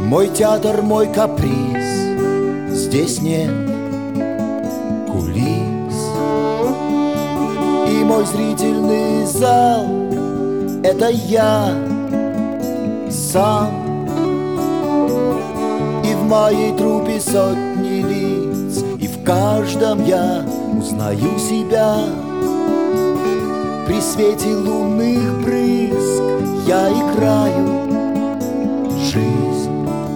Мой театр, мой каприз, здесь нет кулис. И мой зрительный зал — это я сам. И в моей труппе сотни лиц, и в каждом я узнаю себя. При свете лунных брызг я играю жизнь.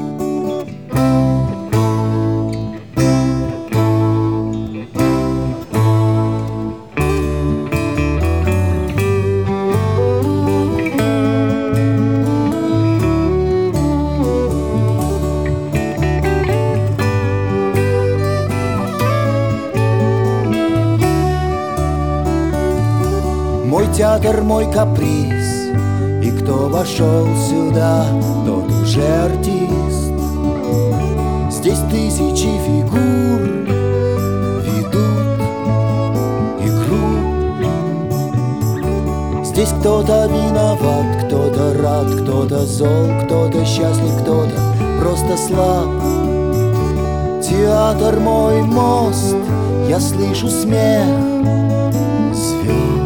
Мой театр, мой каприз, и кто вошел сюда, тот уже артист. Здесь тысячи фигур ведут игру. Здесь кто-то виноват, кто-то рад, кто-то зол, кто-то счастлив, кто-то просто слаб. Театр мой мост, я слышу смех звезд.